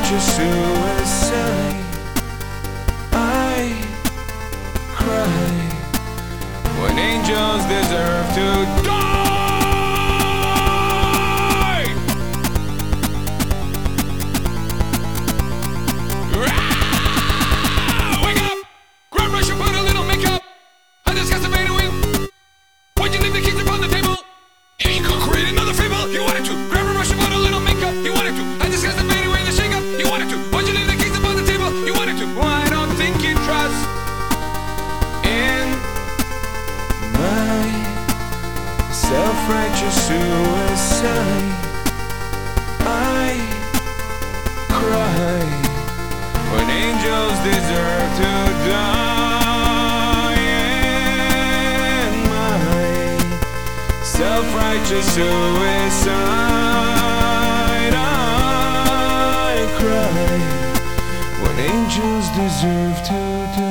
self-righteous suicide. I cry when angels deserve to die. Wake up! Grab brush and put a little makeup. I discuss the fade away. Why'd you leave the keys upon the table? Yeah, you could create another fable. You wanted to. Grab a brush and put a little makeup. You wanted to. I discussed the fade away and the shake up. You wanted to. Why'd you leave the keys upon the table? You wanted to. Well, I don't think you trust in my self-righteous suicide. I cry when angels deserve to die. In my self-righteous suicide, I cry when angels deserve to die.